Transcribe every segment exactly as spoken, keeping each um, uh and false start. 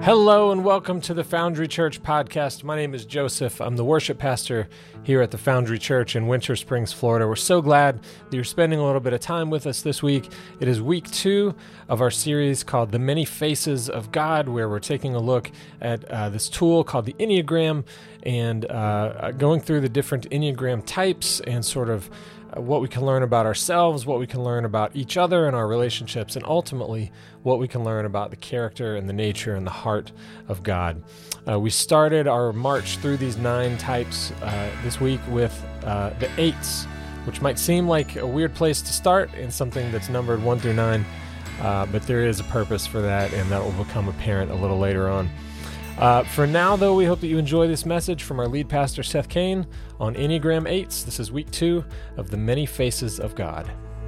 Hello and welcome to the Foundry Church podcast. My name is Joseph. I'm the worship pastor here at the Foundry Church in Winter Springs, Florida. We're so glad that you're spending a little bit of time with us this week. It is week two of our series called The Many Faces of God, where we're taking a look at uh, this tool called the Enneagram and uh, going through the different Enneagram types and sort of what we can learn about ourselves, what we can learn about each other and our relationships, and ultimately what we can learn about the character and the nature and the heart of God. Uh, we started our march through these nine types uh, this week with uh, the eights, which might seem like a weird place to start in something that's numbered one through nine, uh, but there is a purpose for that, and that will become apparent a little later on. Uh, for now, though, we hope that you enjoy this message from our lead pastor, Seth Kane, on Enneagram eights. This is week two of The Many Faces of God.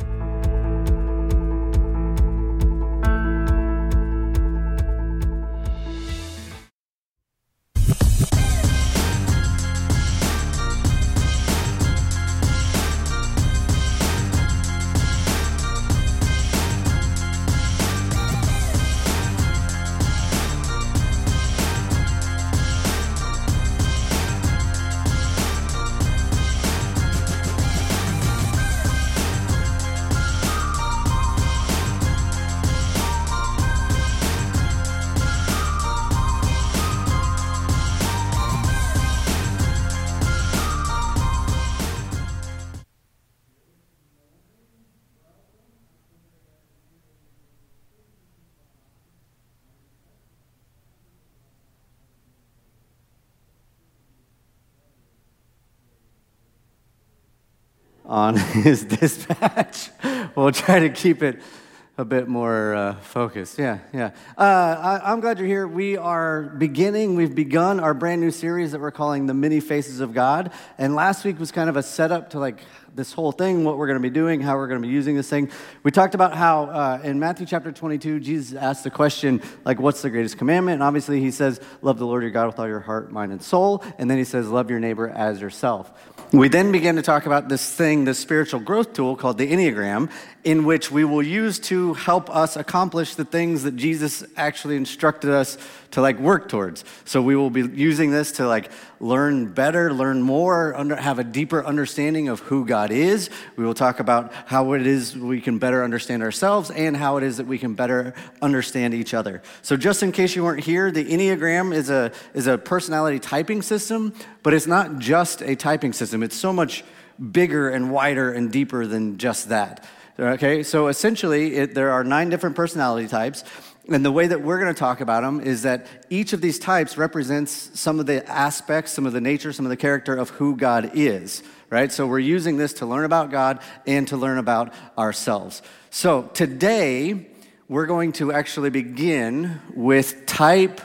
On his dispatch. We'll try to keep it a bit more uh, focused. Yeah, yeah. Uh, I, I'm glad you're here. We are beginning, we've begun our brand new series that we're calling The Many Faces of God. And last week was kind of a setup to like this whole thing, what we're going to be doing, how we're going to be using this thing. We talked about how uh, in Matthew chapter twenty-two, Jesus asked the question, like, what's the greatest commandment? And obviously he says, love the Lord your God with all your heart, mind, and soul. And then he says, love your neighbor as yourself. We then began to talk about this thing, this spiritual growth tool called the Enneagram, in which we will use to help us accomplish the things that Jesus actually instructed us to like work towards. So we will be using this to like learn better, learn more, under, have a deeper understanding of who God is. We will talk about how it is we can better understand ourselves and how it is that we can better understand each other. So just in case you weren't here, the Enneagram is a is a personality typing system, but it's not just a typing system. It's so much bigger and wider and deeper than just that. Okay, so essentially it, there are nine different personality types. And the way that we're going to talk about them is that each of these types represents some of the aspects, some of the nature, some of the character of who God is, right? So we're using this to learn about God and to learn about ourselves. So today, we're going to actually begin with type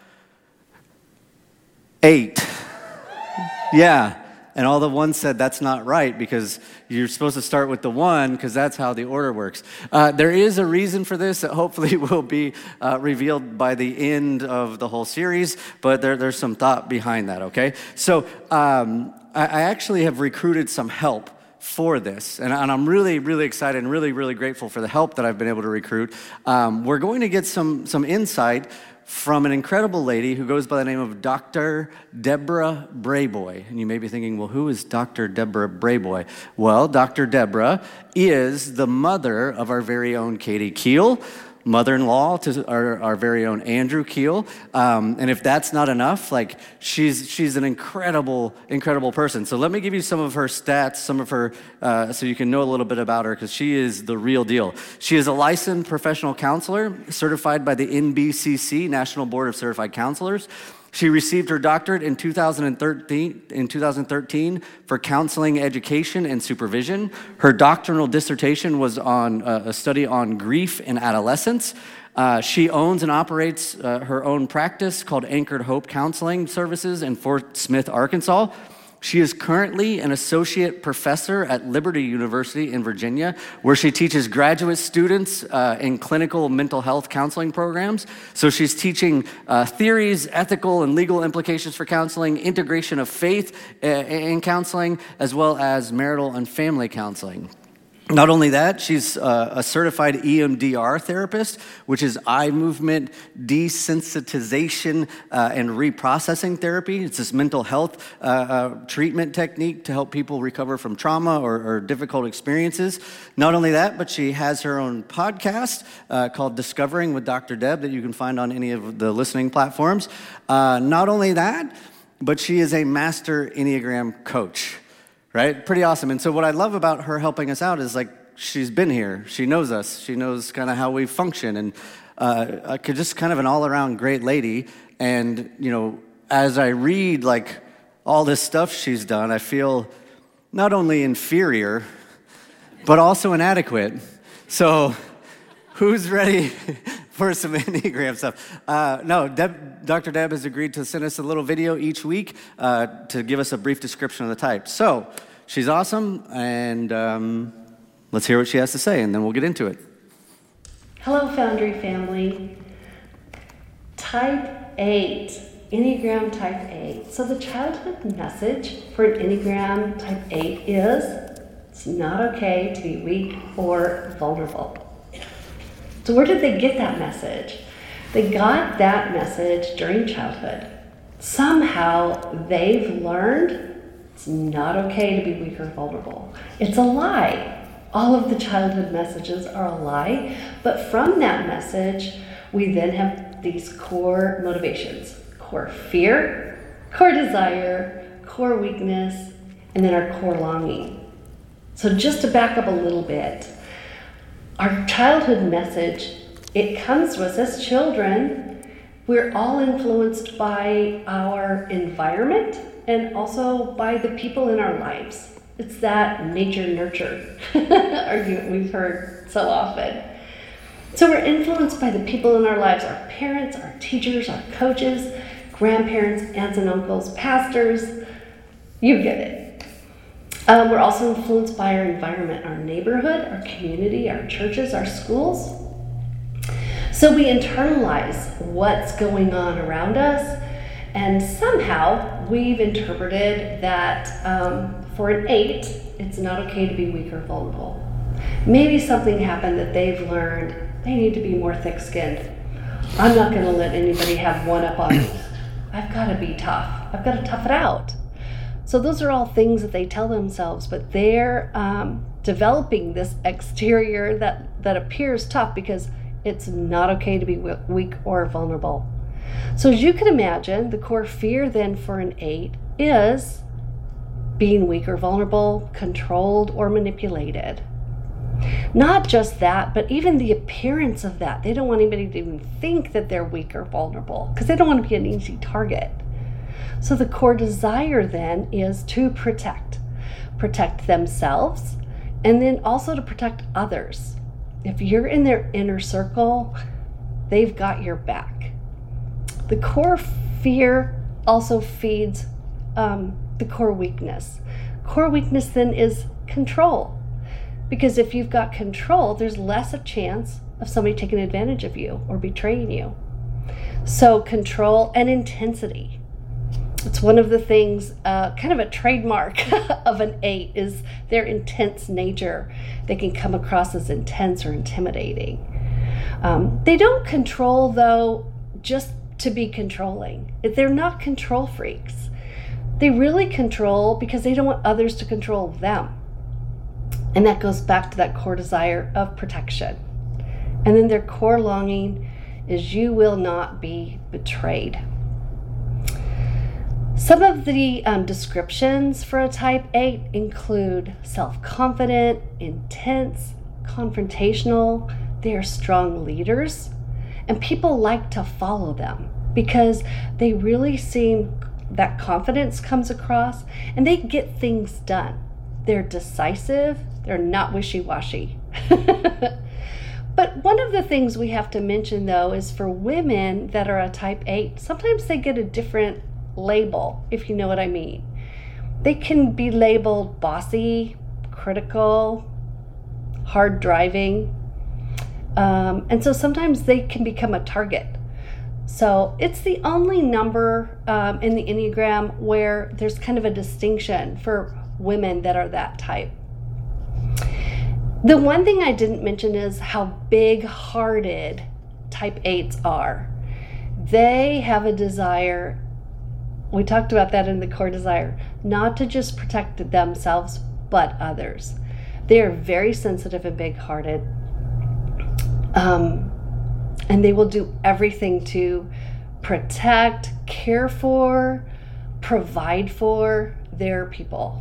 eight. Yeah. And all the ones said, that's not right, because you're supposed to start with the one, because that's how the order works. Uh, there is a reason for this that hopefully will be uh, revealed by the end of the whole series, but there, there's some thought behind that, okay? So um, I, I actually have recruited some help for this, and, and I'm really, really excited and really, really grateful for the help that I've been able to recruit. Um, we're going to get some some insight from an incredible lady who goes by the name of Doctor Deborah Brayboy. And you may be thinking, well, who is Doctor Deborah Brayboy? Well, Doctor Deborah is the mother of our very own Katie Keel, mother-in-law to our, our very own Andrew Keel. Um, and if that's not enough, like she's she's an incredible, incredible person. So let me give you some of her stats, some of her, uh, so you can know a little bit about her, because she is the real deal. She is a licensed professional counselor, certified by the N B C C, National Board of Certified Counselors. She received her doctorate in two thousand thirteen, in two thousand thirteen for counseling, education, and supervision. Her doctoral dissertation was on uh, a study on grief in adolescence. Uh, she owns and operates uh, her own practice called Anchored Hope Counseling Services in Fort Smith, Arkansas. She is currently an associate professor at Liberty University in Virginia, where she teaches graduate students uh, in clinical mental health counseling programs. So she's teaching uh, theories, ethical and legal implications for counseling, integration of faith uh, in counseling, as well as marital and family counseling. Not only that, she's uh, a certified E M D R therapist, which is eye movement desensitization uh, and reprocessing therapy. It's this mental health uh, uh, treatment technique to help people recover from trauma or, or difficult experiences. Not only that, but she has her own podcast uh, called Discovering with Doctor Deb that you can find on any of the listening platforms. Uh, not only that, but she is a master Enneagram coach. Right? Pretty awesome. And so what I love about her helping us out is like she's been here. She knows us. She knows kind of how we function. And uh, just kind of an all-around great lady. And, you know, as I read like all this stuff she's done, I feel not only inferior, but also inadequate. So who's ready for some Enneagram stuff? Uh, no, Deb, Doctor Deb has agreed to send us a little video each week uh, to give us a brief description of the type. So she's awesome, and um, let's hear what she has to say, and then we'll get into it. Hello, Foundry family. Type eight, Enneagram Type eight. So the childhood message for an Enneagram Type eight is, it's not okay to be weak or vulnerable. So where did they get that message? They got that message during childhood. Somehow they've learned it's not okay to be weak or vulnerable. It's a lie. All of the childhood messages are a lie, but from that message, we then have these core motivations: core fear, core desire, core weakness, and then our core longing. So just to back up a little bit, our childhood message, it comes to us as children. We're all influenced by our environment and also by the people in our lives. It's that nature-nurture argument we've heard so often. So we're influenced by the people in our lives, our parents, our teachers, our coaches, grandparents, aunts and uncles, pastors. You get it. Um, we're also influenced by our environment, our neighborhood, our community, our churches, our schools. So we internalize what's going on around us, and somehow we've interpreted that um, for an eight, it's not okay to be weak or vulnerable. Maybe something happened that they've learned they need to be more thick-skinned. I'm not going to let anybody have one up on me. I've got to be tough. I've got to tough it out. So those are all things that they tell themselves, but they're um, developing this exterior that, that appears tough because it's not okay to be weak or vulnerable. So as you can imagine, the core fear then for an eight is being weak or vulnerable, controlled or manipulated. Not just that, but even the appearance of that. They don't want anybody to even think that they're weak or vulnerable because they don't want to be an easy target. So the core desire then is to protect. Protect themselves and then also to protect others. If you're in their inner circle, they've got your back. The core fear also feeds um, the core weakness. Core weakness then is control. Because if you've got control, there's less a chance of somebody taking advantage of you or betraying you. So control and intensity. It's one of the things, uh, kind of a trademark of an eight is their intense nature. They can come across as intense or intimidating. Um, they don't control, though, just to be controlling. They're not control freaks. They really control because they don't want others to control them. And that goes back to that core desire of protection. And then their core longing is you will not be betrayed. Some of the um, descriptions for a type eight include self-confident, intense, confrontational. They are strong leaders, and people like to follow them because they really seem that confidence comes across and they get things done. They're decisive. They're not wishy-washy. But one of the things we have to mention, though, is for women that are a type eight, sometimes they get a different label, if you know what I mean. They can be labeled bossy, critical, hard driving. Um, and so sometimes they can become a target. So it's the only number um, in the Enneagram where there's kind of a distinction for women that are that type. The one thing I didn't mention is how big-hearted type eights are. They have a desire, we talked about that in the core desire, not to just protect themselves, but others. They are very sensitive and big-hearted. Um, and they will do everything to protect, care for, provide for their people.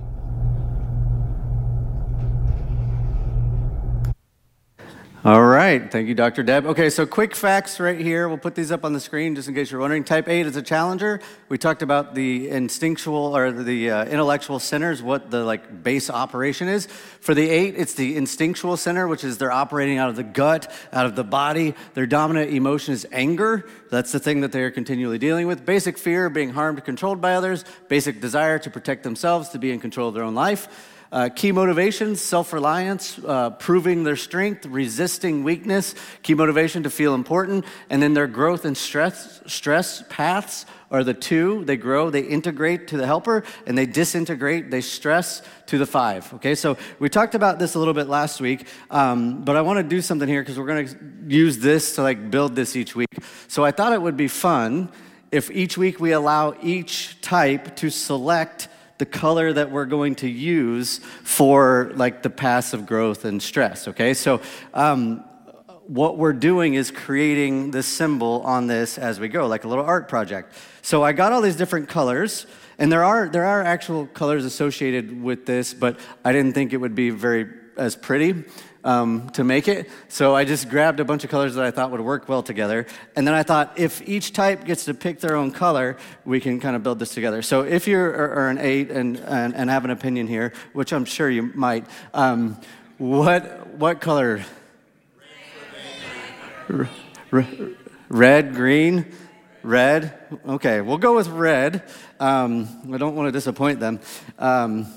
All right. Thank you, Doctor Deb. Okay, so quick facts right here. We'll put these up on the screen just in case you're wondering. Type eight is a challenger. We talked about the instinctual or the uh, intellectual centers, what the like base operation is. For the eight, it's the instinctual center, which is they're operating out of the gut, out of the body. Their dominant emotion is anger. That's the thing that they are continually dealing with. Basic fear, being harmed, controlled by others. Basic desire to protect themselves, to be in control of their own life. Uh, key motivations, self-reliance, uh, proving their strength, resisting weakness, key motivation to feel important, and then their growth and stress stress paths are the two. They grow, they integrate to the helper, and they disintegrate, they stress to the five. Okay, so we talked about this a little bit last week, um, but I want to do something here because we're going to use this to like build this each week. So I thought it would be fun if each week we allow each type to select the color that we're going to use for like the passive growth and stress, okay? So um, what we're doing is creating this symbol on this as we go, like a little art project. So I got all these different colors, and there are there are actual colors associated with this, but I didn't think it would be very as pretty um, to make it. So I just grabbed a bunch of colors that I thought would work well together. And then I thought if each type gets to pick their own color, we can kind of build this together. So if you are an eight and, and, and have an opinion here, which I'm sure you might, um, what what color? R- r- red, green, red. Okay, we'll go with red. Um, I don't want to disappoint them. Um,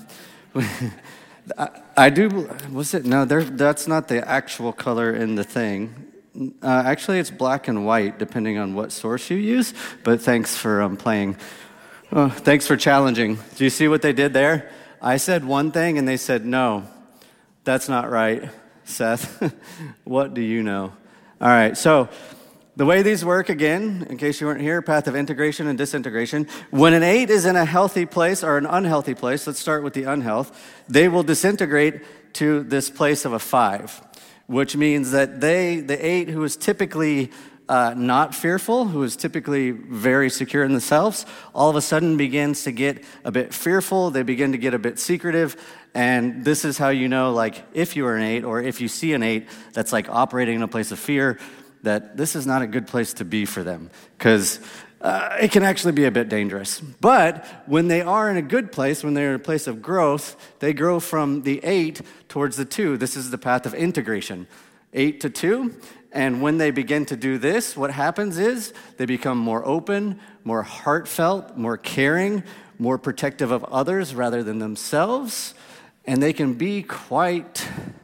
I, I do, was it? No, that's not the actual color in the thing. Uh, actually, it's black and white, depending on what source you use, but thanks for um, playing. Oh, thanks for challenging. Do you see what they did there? I said one thing, and they said, no, that's not right, Seth. What do you know? All right, so the way these work, again, in case you weren't here, path of integration and disintegration. When an eight is in a healthy place or an unhealthy place, let's start with the unhealth, they will disintegrate to this place of a five, which means that they, the eight who is typically uh, not fearful, who is typically very secure in themselves, all of a sudden begins to get a bit fearful, they begin to get a bit secretive, and this is how you know, like, if you are an eight or if you see an eight that's like operating in a place of fear, that this is not a good place to be for them because uh, it can actually be a bit dangerous. But when they are in a good place, when they're in a place of growth, they grow from the eight towards the two. This is the path of integration, eight to two. And when they begin to do this, what happens is they become more open, more heartfelt, more caring, more protective of others rather than themselves. And they can be quite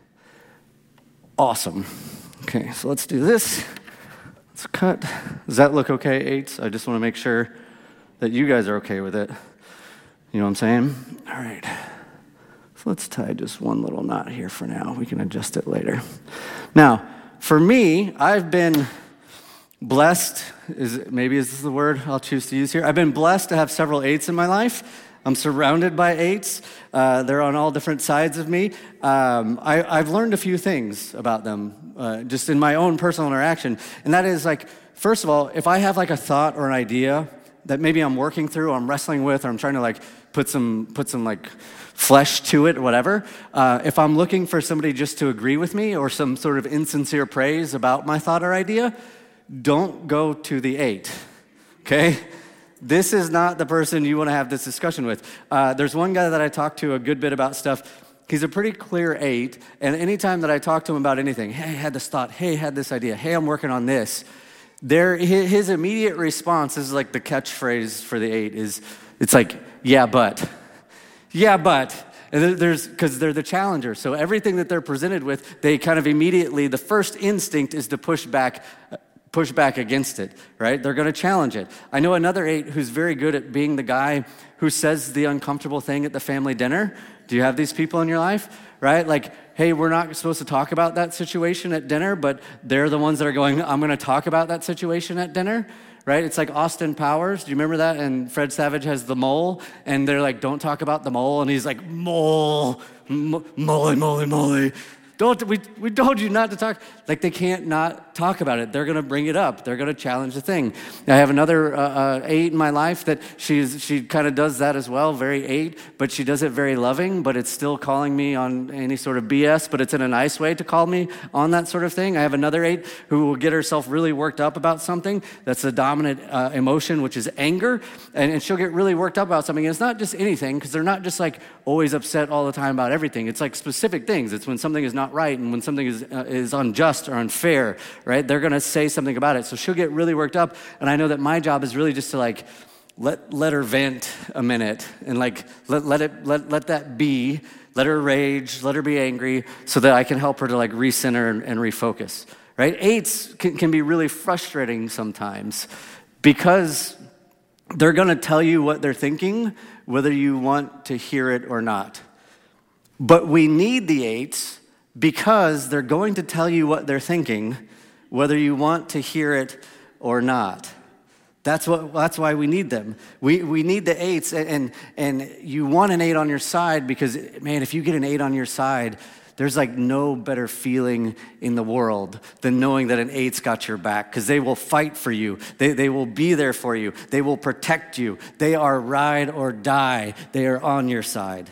awesome. Okay, so let's do this. Let's cut. Does that look okay, eights? I just want to make sure that you guys are okay with it. You know what I'm saying? All right. So let's tie just one little knot here for now. We can adjust it later. Now, for me, I've been blessed, is maybe is this the word I'll choose to use here? I've been blessed to have several eights in my life. I'm surrounded by eights. Uh, they're on all different sides of me. Um, I, I've learned a few things about them uh, just in my own personal interaction. And that is like, first of all, if I have like a thought or an idea that maybe I'm working through or I'm wrestling with or I'm trying to like put some put some like flesh to it or whatever, uh, if I'm looking for somebody just to agree with me or some sort of insincere praise about my thought or idea, don't go to the eight, okay? This is not the person you want to have this discussion with. Uh, there's one guy that I talk to a good bit about stuff. He's a pretty clear eight, and anytime that I talk to him about anything, hey, I had this thought, hey, I had this idea, hey, I'm working on this, there, his immediate response is like the catchphrase for the eight is, it's like, yeah, but. Yeah, but. And there's, because they're the challenger, so everything that they're presented with, they kind of immediately, the first instinct is to push back push back against it, right? They're going to challenge it. I know another eight who's very good at being the guy who says the uncomfortable thing at the family dinner. Do you have these people in your life, right? Like, hey, we're not supposed to talk about that situation at dinner, but they're the ones that are going, I'm going to talk about that situation at dinner, right? It's like Austin Powers. Do you remember that? And Fred Savage has the mole, and they're like, don't talk about the mole. And he's like, mole, m- moly, moly, moly. Don't, we, we told you not to talk. Like, they can't not talk about it. They're going to bring it up. They're going to challenge the thing. I have another uh, uh, eight in my life that she's she kind of does that as well, very eight, but she does it very loving, but it's still calling me on any sort of B S, but it's in a nice way to call me on that sort of thing. I have another eight who will get herself really worked up about something. That's a dominant uh, emotion, which is anger, and, and she'll get really worked up about something. And it's not just anything, because they're not just like always upset all the time about everything. It's like specific things. It's when something is not right and when something is uh, is unjust or unfair, right? They're going to say something about it. So she'll get really worked up, and I know that my job is really just to like let let her vent a minute and like let let it let let that be. Let her rage, let her be angry, so that I can help her to like recenter and, and refocus, right? Eights can, can be really frustrating sometimes because they're going to tell you what they're thinking, whether you want to hear it or not. But we need the eights because they're going to tell you what they're thinking, whether you want to hear it or not. That's what. That's why we need them. We we need the eights, and, and and you want an eight on your side because, man, if you get an eight on your side, there's like no better feeling in the world than knowing that an eight's got your back, because they will fight for you. They they will be there for you. They will protect you. They are ride or die. They are on your side.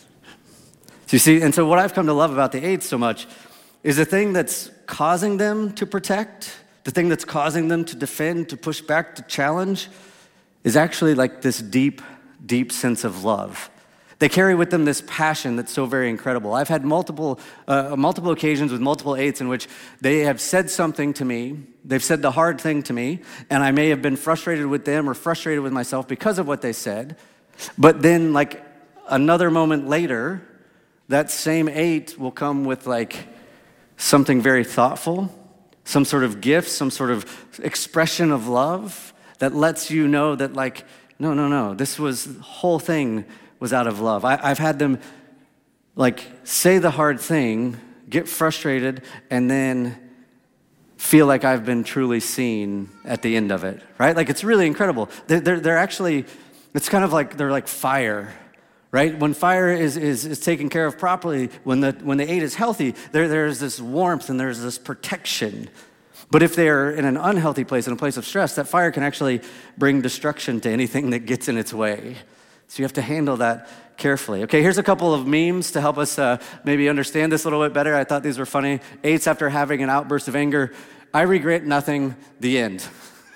So you see, and so what I've come to love about the eights so much is the thing that's causing them to protect, the thing that's causing them to defend, to push back, to challenge, is actually like this deep, deep sense of love. They carry with them this passion that's so very incredible. I've had multiple uh, multiple occasions with multiple eights in which they have said something to me, they've said the hard thing to me, and I may have been frustrated with them or frustrated with myself because of what they said, but then like another moment later, that same eight will come with like something very thoughtful, some sort of gift, some sort of expression of love that lets you know that like, no, no, no, this was, the whole thing was out of love. I, I've had them like say the hard thing, get frustrated, and then feel like I've been truly seen at the end of it, right? Like it's really incredible. They're, they're, they're actually, it's kind of like, they're like fire. Right? When fire is, is, is taken care of properly, when the when the eight is healthy, there, there's this warmth and there's this protection. But if they're in an unhealthy place, in a place of stress, that fire can actually bring destruction to anything that gets in its way. So you have to handle that carefully. Okay, here's a couple of memes to help us uh, maybe understand this a little bit better. I thought these were funny. Eights after having an outburst of anger. I regret nothing, the end.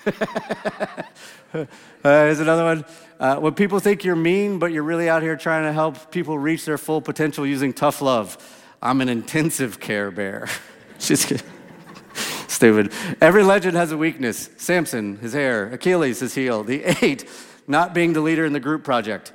uh, here's another one. Uh, when people think you're mean, but you're really out here trying to help people reach their full potential using tough love. I'm an intensive care bear. Just kidding. Stupid. Every legend has a weakness. Samson, his hair. Achilles, his heel. The eight, not being the leader in the group project.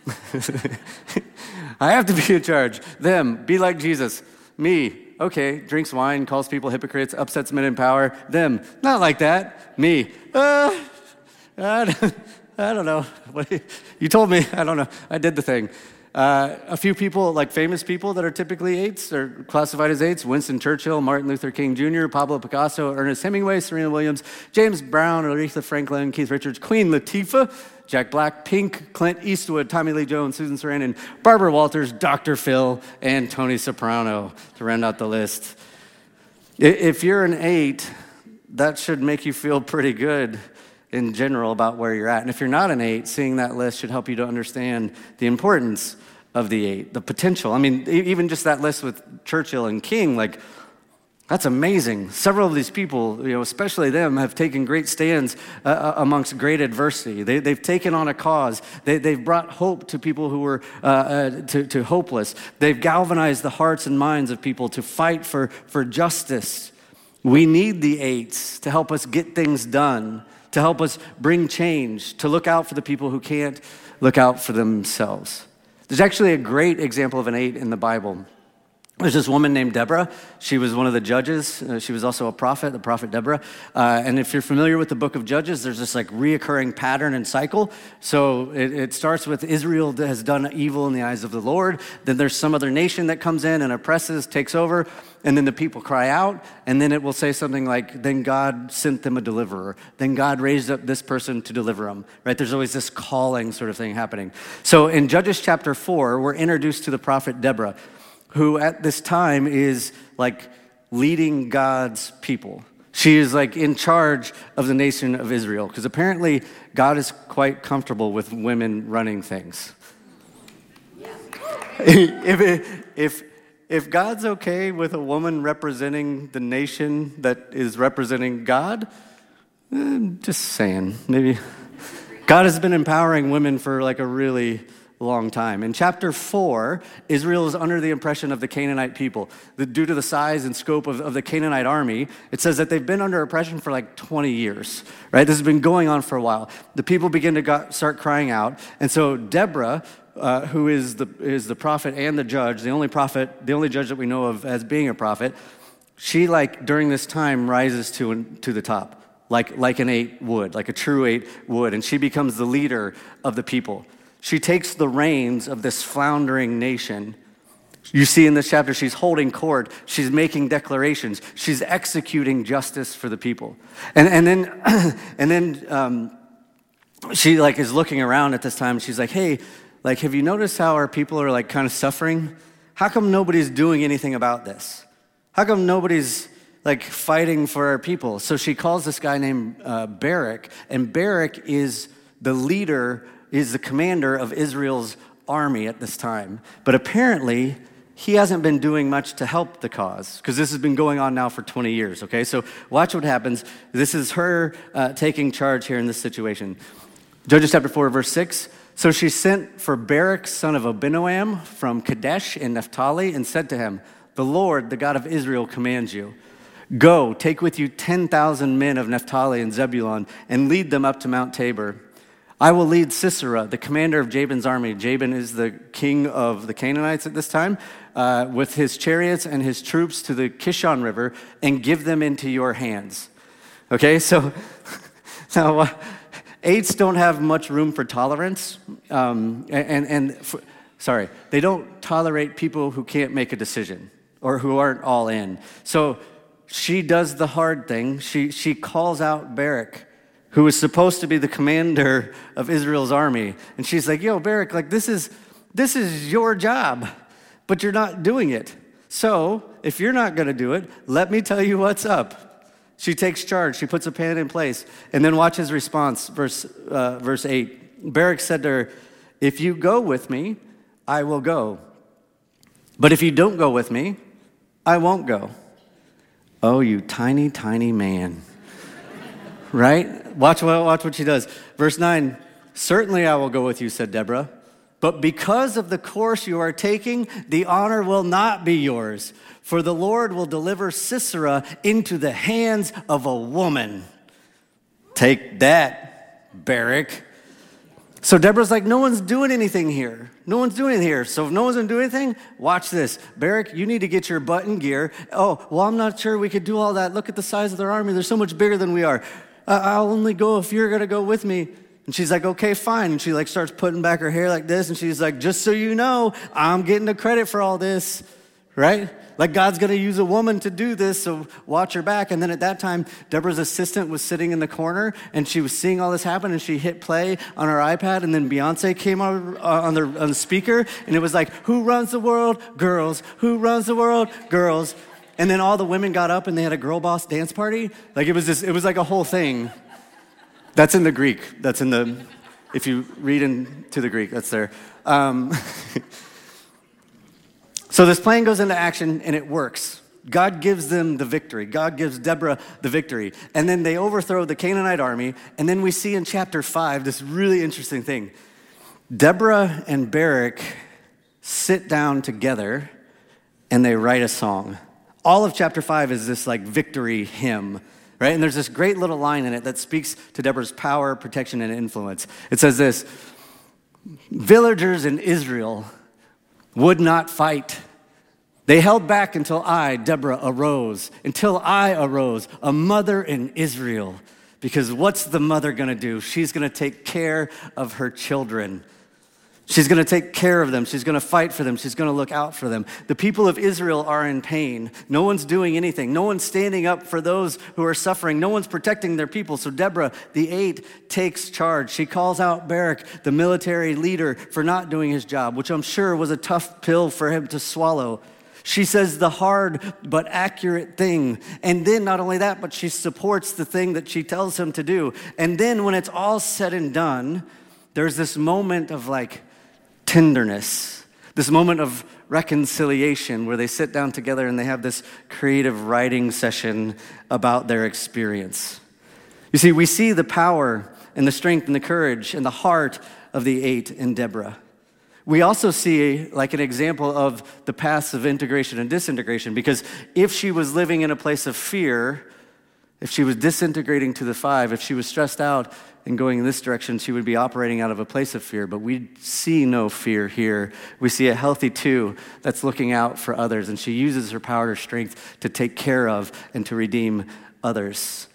I have to be in charge. Them, be like Jesus. Me, okay, drinks wine, calls people hypocrites, upsets men in power. Them, not like that. Me, uh, I don't, I don't know. You told me, I don't know. I did the thing. Uh, a few people, like famous people that are typically eights, are classified as eights. Winston Churchill, Martin Luther King Junior, Pablo Picasso, Ernest Hemingway, Serena Williams, James Brown, Aretha Franklin, Keith Richards, Queen Latifah, Jack Black, Pink, Clint Eastwood, Tommy Lee Jones, Susan Sarandon, Barbara Walters, Doctor Phil, and Tony Soprano to round out the list. If you're an eight, that should make you feel pretty good in general about where you're at. And if you're not an eight, seeing that list should help you to understand the importance of the eight, the potential. I mean, even just that list with Churchill and King, like, that's amazing. Several of these people, you know, especially them, have taken great stands uh, amongst great adversity. They, they've taken on a cause. They, they've brought hope to people who were uh, uh, to, to hopeless. They've galvanized the hearts and minds of people to fight for, for justice. We need the eights to help us get things done, to help us bring change, to look out for the people who can't look out for themselves. There's actually a great example of an eight in the Bible. There's this woman named Deborah. She was one of the judges. Uh, she was also a prophet, the prophet Deborah. Uh, and if you're familiar with the book of Judges, there's this like reoccurring pattern and cycle. So it, it starts with Israel that has done evil in the eyes of the Lord. Then there's some other nation that comes in and oppresses, takes over. And then the people cry out. And then it will say something like, then God sent them a deliverer. Then God raised up this person to deliver them, right? There's always this calling sort of thing happening. So in Judges chapter four, we're introduced to the prophet Deborah, who at this time is like leading God's people. She is like in charge of the nation of Israel, because apparently God is quite comfortable with women running things. Yeah. if, if, if God's okay with a woman representing the nation that is representing God, eh, just saying, maybe. God has been empowering women for like a really long time. In chapter four, Israel is under the oppression of the Canaanite people. The, due to the size and scope of, of the Canaanite army, it says that they've been under oppression for like twenty years, right? This has been going on for a while. The people begin to got, start crying out. And so Deborah, uh, who is the, is the prophet and the judge, the only prophet, the only judge that we know of as being a prophet, she like during this time rises to, to the top, like, like an eight would, like a true eight would. And she becomes the leader of the people. She takes the reins of this floundering nation. You see in this chapter, she's holding court. She's making declarations. She's executing justice for the people. And, and then, and then um, she like is looking around at this time. And she's like, hey, like, have you noticed how our people are like kind of suffering? How come nobody's doing anything about this? How come nobody's like fighting for our people? So she calls this guy named uh, Barak, and Barak is the leader is the commander of Israel's army at this time. But apparently, he hasn't been doing much to help the cause, because this has been going on now for twenty years, okay? So watch what happens. This is her uh, taking charge here in this situation. Judges chapter four, verse six. So she sent for Barak, son of Abinoam, from Kadesh in Naphtali, and said to him, the Lord, the God of Israel, commands you, go, take with you ten thousand men of Naphtali and Zebulun, and lead them up to Mount Tabor. I will lead Sisera, the commander of Jabin's army. Jabin is the king of the Canaanites at this time, uh, with his chariots and his troops to the Kishon River, and give them into your hands. Okay, so now uh, eights don't have much room for tolerance, um, and, and for, sorry, they don't tolerate people who can't make a decision or who aren't all in. So she does the hard thing. She she calls out Barak, who was supposed to be the commander of Israel's army. And she's like, yo, Barak, like this is this is your job, but you're not doing it. So if you're not gonna do it, let me tell you what's up. She takes charge, she puts a plan in place, and then watch his response, verse, uh, verse eight. Barak said to her, if you go with me, I will go. But if you don't go with me, I won't go. Oh, you tiny, tiny man. Right? Watch, watch what she does. Verse nine, certainly I will go with you, said Deborah. But because of the course you are taking, the honor will not be yours. For the Lord will deliver Sisera into the hands of a woman. Take that, Barak. So Deborah's like, no one's doing anything here. No one's doing anything here. So if no one's going to do anything, watch this. Barak, you need to get your butt in gear. Oh, well, I'm not sure we could do all that. Look at the size of their army. They're so much bigger than we are. Uh, I'll only go if you're going to go with me. And she's like, okay, fine. And she like starts putting back her hair like this. And she's like, just so you know, I'm getting the credit for all this, right? Like God's going to use a woman to do this, so watch her back. And then at that time, Deborah's assistant was sitting in the corner, and she was seeing all this happen, and she hit play on her iPad, and then Beyonce came on, uh, on, the, on the speaker, and it was like, who runs the world? Girls. Who runs the world? Girls. And then all the women got up, and they had a girl boss dance party. Like it was this, it was like a whole thing. That's in the Greek. That's in the, if you read into the Greek, that's there. Um, so this plan goes into action, and it works. God gives them the victory. God gives Deborah the victory. And then they overthrow the Canaanite army. And then we see in chapter five this really interesting thing. Deborah and Barak sit down together, and they write a song. All of chapter five is this like victory hymn, right? And there's this great little line in it that speaks to Deborah's power, protection, and influence. It says this, villagers in Israel would not fight, They held back until I, Deborah, arose, until I arose, a mother in Israel. Because what's the mother going to do? She's going to take care of her children. She's going to take care of them. She's going to fight for them. She's going to look out for them. The people of Israel are in pain. No one's doing anything. No one's standing up for those who are suffering. No one's protecting their people. So Deborah, the eight, takes charge. She calls out Barak, the military leader, for not doing his job, which I'm sure was a tough pill for him to swallow. She says the hard but accurate thing. And then not only that, but she supports the thing that she tells him to do. And then when it's all said and done, there's this moment of like tenderness, this moment of reconciliation where they sit down together and they have this creative writing session about their experience. You see, we see the power and the strength and the courage and the heart of the eight in Deborah. We also see like an example of the paths of integration and disintegration, because if she was living in a place of fear, if she was disintegrating to the five, if she was stressed out and going in this direction, she would be operating out of a place of fear. But we see no fear here. We see a healthy two that's looking out for others, and she uses her power and strength to take care of and to redeem others.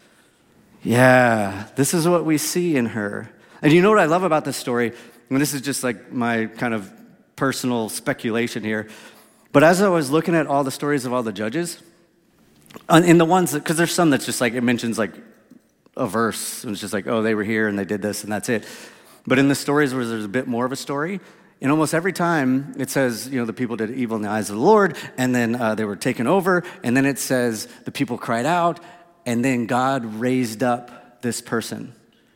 Yeah, this is what we see in her. And you know what I love about this story? And this is just like my kind of personal speculation here. But as I was looking at all the stories of all the judges, in the ones, because there's some that's just like, it mentions like a verse, and it's just like, oh, they were here and they did this and that's it. But in the stories where there's a bit more of a story, and almost every time it says, you know, the people did evil in the eyes of the Lord, and then uh, they were taken over, and then it says the people cried out, and then God raised up this person.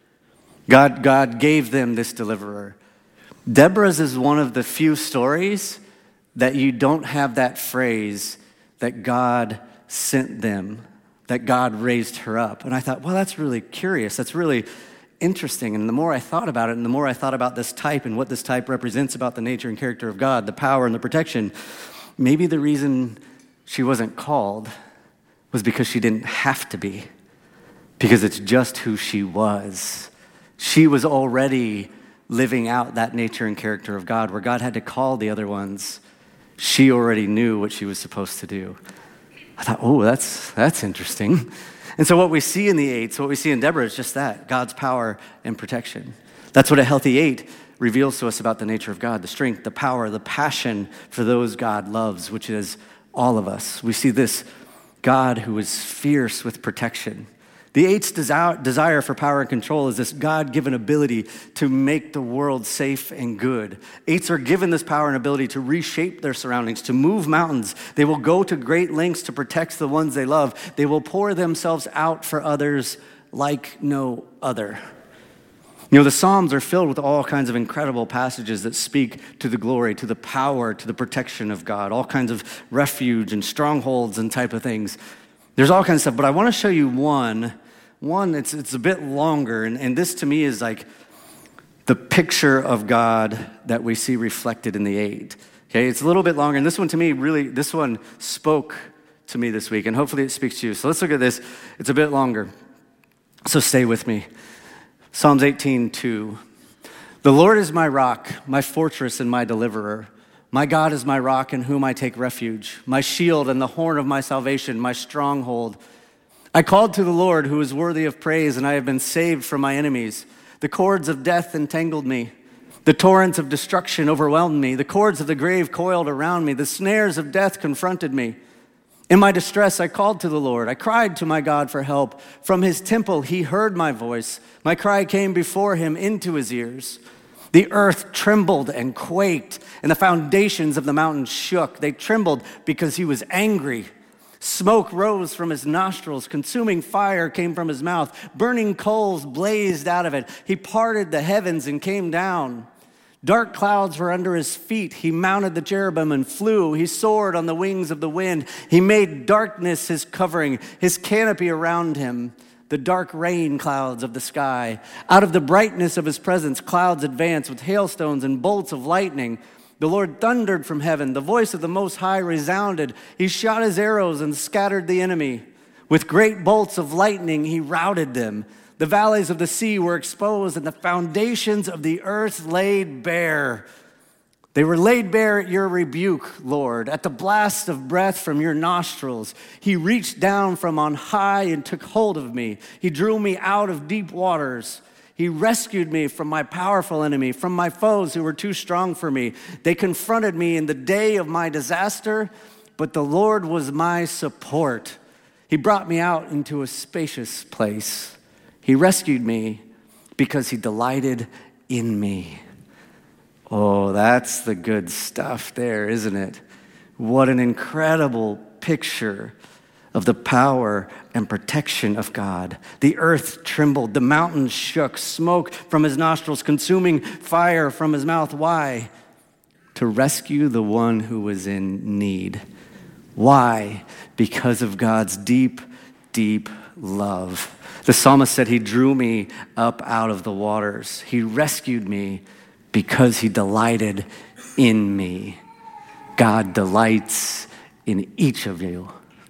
God, God gave them this deliverer. Deborah's is one of the few stories that you don't have that phrase that God sent them, that God raised her up. And I thought, well, that's really curious. That's really interesting. And the more I thought about it, and the more I thought about this type and what this type represents about the nature and character of God, the power and the protection, maybe the reason she wasn't called was because she didn't have to be, because it's just who she was. She was already living out that nature and character of God, where God had to call the other ones. She already knew what she was supposed to do. I thought, oh, that's that's interesting. And so what we see in the eights, what we see in Deborah is just that, God's power and protection. That's what a healthy eight reveals to us about the nature of God, the strength, the power, the passion for those God loves, which is all of us. We see this God who is fierce with protection. The eight's desire for power and control is this God-given ability to make the world safe and good. Eights are given this power and ability to reshape their surroundings, to move mountains. They will go to great lengths to protect the ones they love. They will pour themselves out for others like no other. You know, the Psalms are filled with all kinds of incredible passages that speak to the glory, to the power, to the protection of God, all kinds of refuge and strongholds and type of things. There's all kinds of stuff, but I want to show you one One, it's it's a bit longer, and, and this to me is like the picture of God that we see reflected in the eight. Okay, it's a little bit longer, and this one to me really, this one spoke to me this week, and hopefully it speaks to you. So let's look at this. It's a bit longer, so stay with me. Psalms eighteen two. The Lord is my rock, my fortress, and my deliverer. My God is my rock in whom I take refuge, my shield and the horn of my salvation, my stronghold. I called to the Lord who is worthy of praise, and I have been saved from my enemies. The cords of death entangled me. The torrents of destruction overwhelmed me. The cords of the grave coiled around me. The snares of death confronted me. In my distress, I called to the Lord. I cried to my God for help. From his temple, he heard my voice. My cry came before him into his ears. The earth trembled and quaked, and the foundations of the mountains shook. They trembled because he was angry. Smoke rose from his nostrils. Consuming fire came from his mouth. Burning coals blazed out of it. He parted the heavens and came down. Dark clouds were under his feet. He mounted the cherubim and flew. He soared on the wings of the wind. He made darkness his covering, his canopy around him, the dark rain clouds of the sky. Out of the brightness of his presence, clouds advanced with hailstones and bolts of lightning. The Lord thundered from heaven. The voice of the Most High resounded. He shot his arrows and scattered the enemy. With great bolts of lightning, he routed them. The valleys of the sea were exposed, and the foundations of the earth laid bare. They were laid bare at your rebuke, Lord, at the blast of breath from your nostrils. He reached down from on high and took hold of me. He drew me out of deep waters. He rescued me from my powerful enemy, from my foes who were too strong for me. They confronted me in the day of my disaster, but the Lord was my support. He brought me out into a spacious place. He rescued me because he delighted in me. Oh, that's the good stuff there, isn't it? What an incredible picture of the power and protection of God. The earth trembled, the mountains shook, smoke from his nostrils, consuming fire from his mouth. Why? To rescue the one who was in need. Why? Because of God's deep, deep love. The psalmist said, he drew me up out of the waters. He rescued me because he delighted in me. God delights in each of you.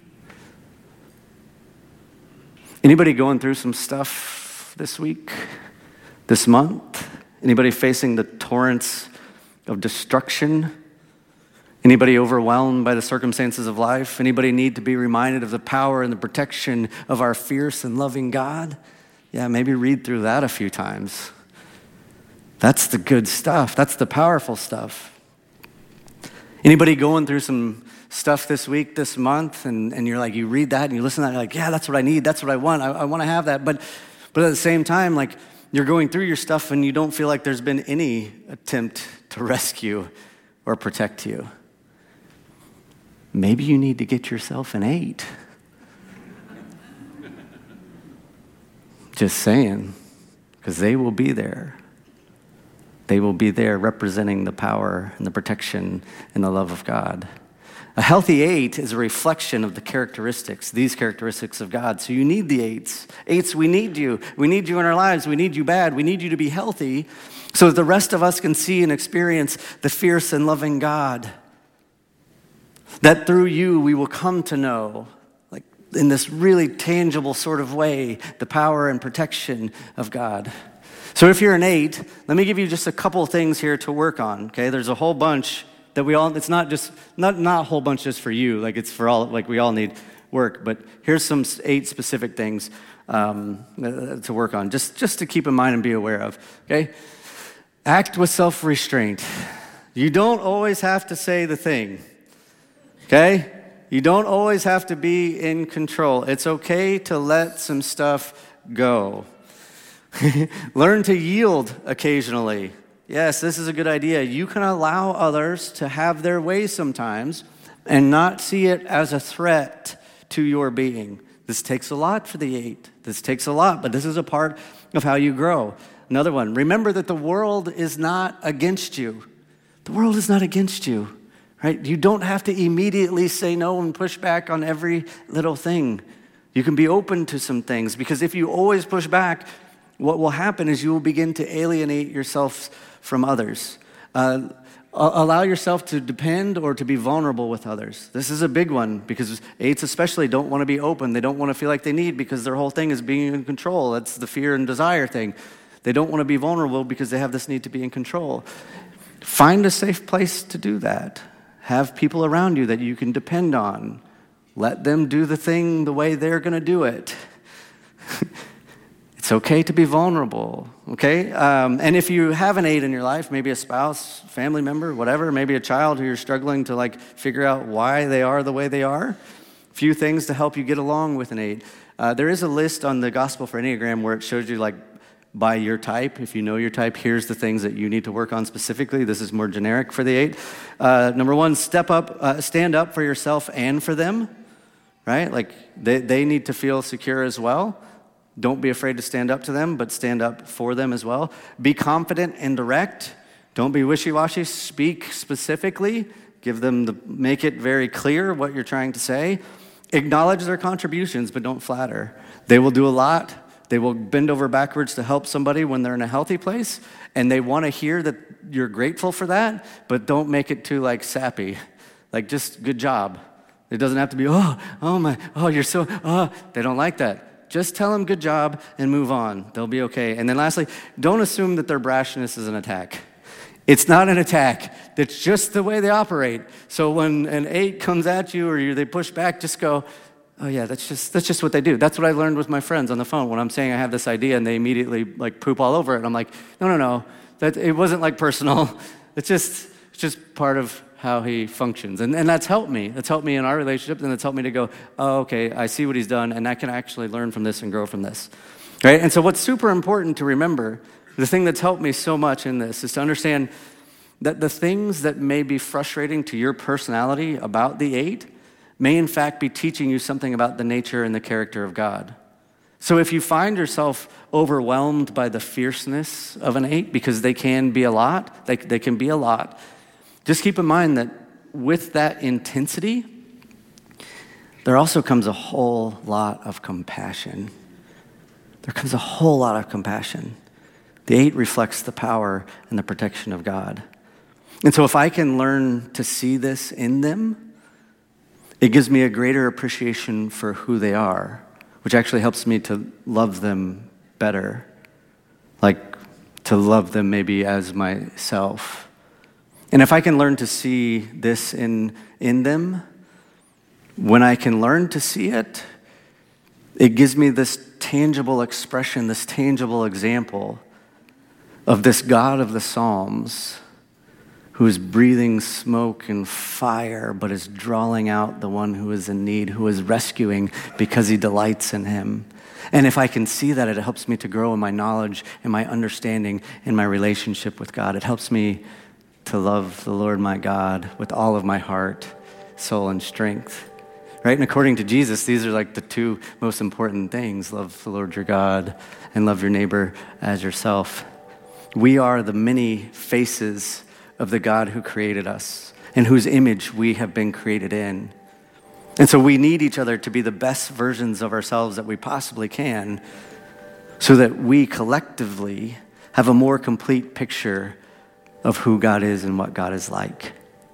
Anybody going through some stuff this week, this month? Anybody facing the torrents of destruction? Anybody overwhelmed by the circumstances of life? Anybody need to be reminded of the power and the protection of our fierce and loving God? Yeah, maybe read through that a few times. That's the good stuff. That's the powerful stuff. Anybody going through some stuff this week, this month, and, and you're like, you read that and you listen to that, and you're like, yeah, that's what I need. That's what I want. I, I want to have that. But, but at the same time, like, you're going through your stuff and you don't feel like there's been any attempt to rescue or protect you. Maybe you need to get yourself an eight. Just saying, because they will be there. They will be there representing the power and the protection and the love of God. A healthy eight is a reflection of the characteristics, these characteristics of God. So you need the eights. Eights, we need you. We need you in our lives. We need you bad. We need you to be healthy so that the rest of us can see and experience the fierce and loving God. That through you we will come to know, like in this really tangible sort of way, the power and protection of God. So if you're an eight, let me give you just a couple of things here to work on, okay? There's a whole bunch that we all, it's not just, not, not a whole bunch just for you, like it's for all, like we all need work, but here's some eight specific things um, to work on, just, just to keep in mind and be aware of, okay? Act with self-restraint. You don't always have to say the thing, okay? You don't always have to be in control. It's okay to let some stuff go. Learn to yield occasionally. Yes, this is a good idea. You can allow others to have their way sometimes and not see it as a threat to your being. This takes a lot for the eight. This takes a lot, but this is a part of how you grow. Another one, remember that the world is not against you. The world is not against you, right? You don't have to immediately say no and push back on every little thing. You can be open to some things, because if you always push back, what will happen is you will begin to alienate yourself from others. Uh, allow yourself to depend or to be vulnerable with others. This is a big one, because eights especially don't want to be open. They don't want to feel like they need, because their whole thing is being in control. That's the fear and desire thing. They don't want to be vulnerable because they have this need to be in control. Find a safe place to do that. Have people around you that you can depend on. Let them do the thing the way they're going to do it. It's okay to be vulnerable, okay? Um, and if you have an eight in your life, maybe a spouse, family member, whatever, maybe a child who you're struggling to like figure out why they are the way they are, a few things to help you get along with an eight. Uh, there is a list on the Gospel for Enneagram where it shows you like by your type. If you know your type, here's the things that you need to work on specifically. This is more generic for the eight. Uh, number one, step up, uh, stand up for yourself and for them, right? Like they, they need to feel secure as well. Don't be afraid to stand up to them, but stand up for them as well. Be confident and direct. Don't be wishy-washy. Speak specifically. Give them the, make it very clear what you're trying to say. Acknowledge their contributions, but don't flatter. They will do a lot. They will bend over backwards to help somebody when they're in a healthy place, and they want to hear that you're grateful for that, but don't make it too like sappy. Like just good job. It doesn't have to be, oh, oh my, oh, you're so, oh. They don't like that. Just tell them good job and move on. They'll be okay. And then lastly, don't assume that their brashness is an attack. It's not an attack. That's just the way they operate. So when an eight comes at you or you, they push back, just go, oh yeah, that's just that's just what they do. That's what I learned with my friends on the phone when I'm saying I have this idea and they immediately like poop all over it. And I'm like, no, no, no. That it wasn't like personal. It's just it's just part of how he functions. And and that's helped me. That's helped me in our relationship, and that's helped me to go, oh, okay, I see what he's done, and I can actually learn from this and grow from this. Right? And so what's super important to remember, the thing that's helped me so much in this is to understand that the things that may be frustrating to your personality about the eight may in fact be teaching you something about the nature and the character of God. So if you find yourself overwhelmed by the fierceness of an eight, because they can be a lot, they, they can be a lot, just keep in mind that with that intensity, there also comes a whole lot of compassion. There comes a whole lot of compassion. The eight reflects the power and the protection of God. And so if I can learn to see this in them, it gives me a greater appreciation for who they are, which actually helps me to love them better, like to love them maybe as myself. And if I can learn to see this in, in them, when I can learn to see it, it gives me this tangible expression, this tangible example of this God of the Psalms who is breathing smoke and fire, but is drawing out the one who is in need, who is rescuing because he delights in him. And if I can see that, it helps me to grow in my knowledge and my understanding in my relationship with God. It helps me to love the Lord my God with all of my heart, soul, and strength. Right? And according to Jesus, these are like the two most important things. Love the Lord your God and love your neighbor as yourself. We are the many faces of the God who created us and whose image we have been created in. And so we need each other to be the best versions of ourselves that we possibly can so that we collectively have a more complete picture of who God is and what God is like.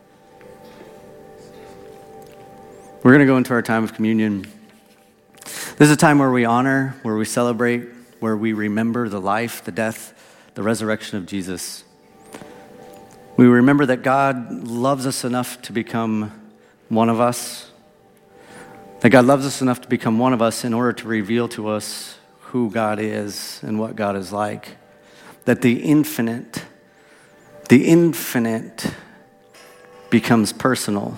We're going to go into our time of communion. This is a time where we honor, where we celebrate, where we remember the life, the death, the resurrection of Jesus. We remember that God loves us enough to become one of us, that God loves us enough to become one of us in order to reveal to us who God is and what God is like, that the infinite, the infinite becomes personal,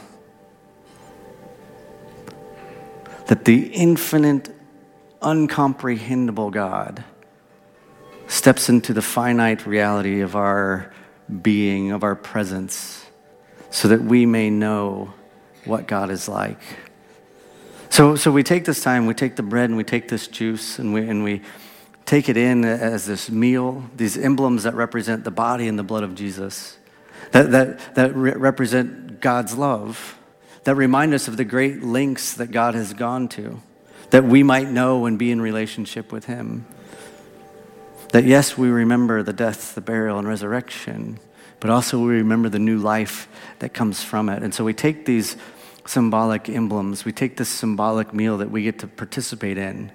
that the infinite, uncomprehendable God steps into the finite reality of our being, of our presence, so that we may know what God is like. So, so we take this time, we take the bread and we take this juice and we and we take it in as this meal, these emblems that represent the body and the blood of Jesus, that that that re- represent God's love, that remind us of the great lengths that God has gone to, that we might know and be in relationship with him. That yes, we remember the death, the burial, and resurrection, but also we remember the new life that comes from it. And so we take these symbolic emblems, we take this symbolic meal that we get to participate in,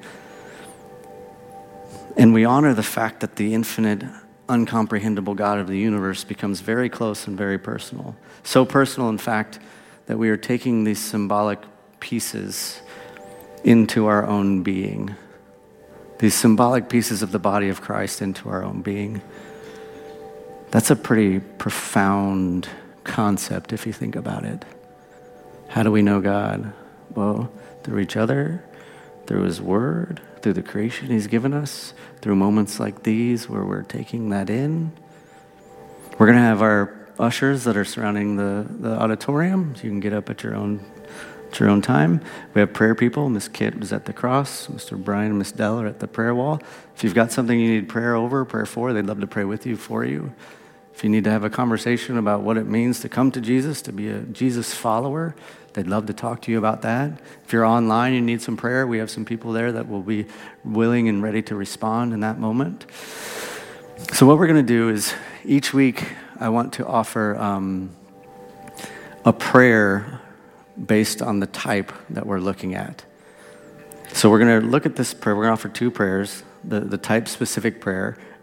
and we honor the fact that the infinite, uncomprehendable God of the universe becomes very close and very personal. So personal, in fact, that we are taking these symbolic pieces into our own being. These symbolic pieces of the body of Christ into our own being. That's a pretty profound concept if you think about it. How do we know God? Well, through each other, through his word, through the creation he's given us, through moments like these where we're taking that in. We're going to have our ushers that are surrounding the, the auditorium. So you can get up at your own At your own time. We have prayer people. Miss Kit is at the cross. Mister Brian and Miss Dell are at the prayer wall. If you've got something you need prayer over, prayer for, they'd love to pray with you, for you. If you need to have a conversation about what it means to come to Jesus, to be a Jesus follower, they'd love to talk to you about that. If you're online and you need some prayer, we have some people there that will be willing and ready to respond in that moment. So what we're going to do is each week I want to offer um, a prayer based on the type that we're looking at. So we're going to look at this prayer. We're going to offer two prayers, the, the type-specific prayer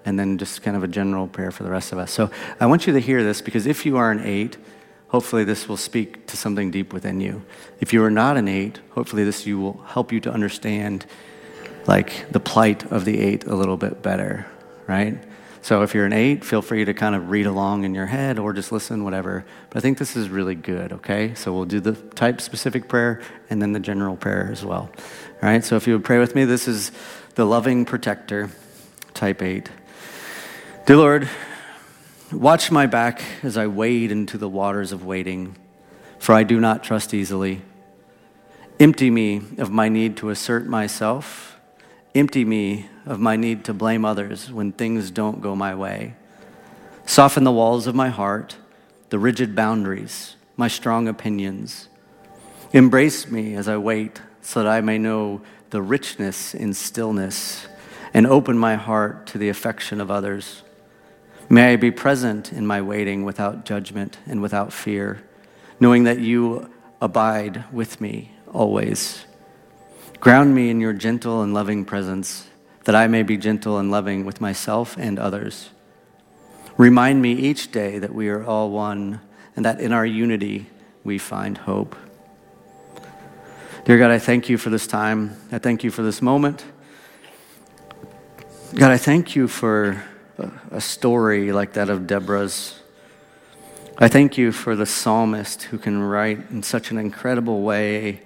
and then just kind of a general prayer for the rest of us. So I want you to hear this, because if you are an eight, hopefully this will speak to something deep within you. If you are not an eight, hopefully this you will help you to understand like the plight of the eight a little bit better, right? So if you're an eight, feel free to kind of read along in your head or just listen, whatever. But I think this is really good, okay? So we'll do the type-specific prayer and then the general prayer as well. All right, so if you would pray with me, this is the loving protector, type eight. Dear Lord, watch my back as I wade into the waters of waiting, for I do not trust easily. Empty me of my need to assert myself. Empty me of my need to blame others when things don't go my way. Soften the walls of my heart, the rigid boundaries, my strong opinions. Embrace me as I wait so that I may know the richness in stillness and open my heart to the affection of others. May I be present in my waiting without judgment and without fear, knowing that you abide with me always. Ground me in your gentle and loving presence, that I may be gentle and loving with myself and others. Remind me each day that we are all one, and that in our unity we find hope. Dear God, I thank you for this time. I thank you for this moment. God, I thank you for a story like that of Deborah's. I thank you for the psalmist who can write in such an incredible way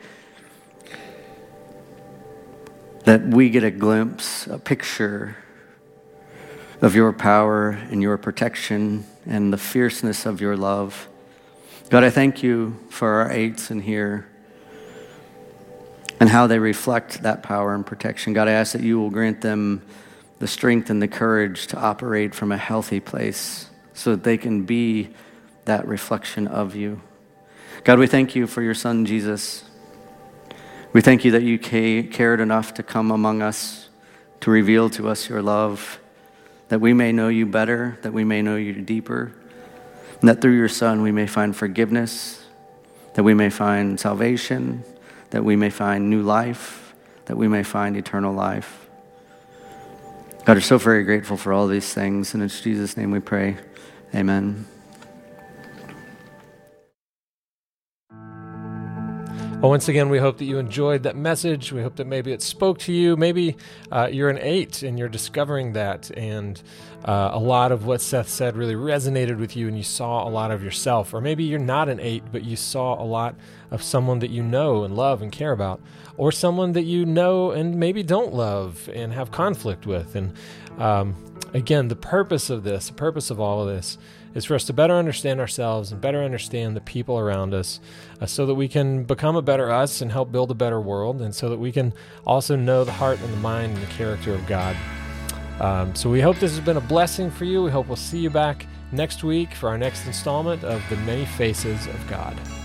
that we get a glimpse, a picture of your power and your protection and the fierceness of your love. God, I thank you for our eights in here and how they reflect that power and protection. God, I ask that you will grant them the strength and the courage to operate from a healthy place so that they can be that reflection of you. God, we thank you for your son, Jesus. We thank you that you cared enough to come among us, to reveal to us your love, that we may know you better, that we may know you deeper, and that through your Son we may find forgiveness, that we may find salvation, that we may find new life, that we may find eternal life. God, we're so very grateful for all these things, and in Jesus' name we pray. Amen. Well, once again, we hope that you enjoyed that message. We hope that maybe it spoke to you. Maybe uh, you're an eight and you're discovering that, and uh, a lot of what Seth said really resonated with you and you saw a lot of yourself. Or maybe you're not an eight, but you saw a lot of someone that you know and love and care about, or someone that you know and maybe don't love and have conflict with. And um, again, the purpose of this, the purpose of all of this is for us to better understand ourselves and better understand the people around us uh, so that we can become a better us and help build a better world, and so that we can also know the heart and the mind and the character of God. Um, so we hope this has been a blessing for you. We hope we'll see you back next week for our next installment of The Many Faces of God.